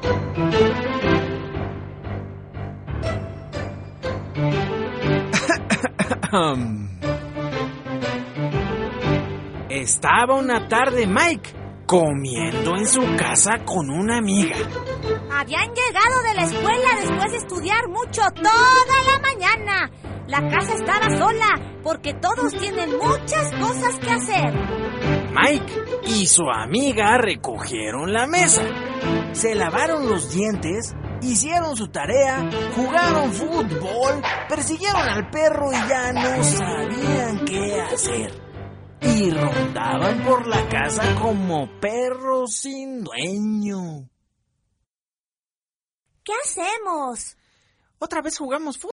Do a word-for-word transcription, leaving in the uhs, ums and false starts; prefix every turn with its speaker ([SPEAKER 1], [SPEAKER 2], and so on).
[SPEAKER 1] Estaba una tarde Mike comiendo en su casa con una amiga.
[SPEAKER 2] Habían llegado de la escuela después de estudiar mucho toda la mañana. La casa estaba sola porque todos tienen muchas cosas que hacer.
[SPEAKER 1] Mike y su amiga recogieron la mesa, se lavaron los dientes, hicieron su tarea, jugaron fútbol, persiguieron al perro y ya no sabían qué hacer. Y rondaban por la casa como perros sin dueño.
[SPEAKER 2] ¿Qué hacemos?
[SPEAKER 1] Otra vez jugamos fútbol.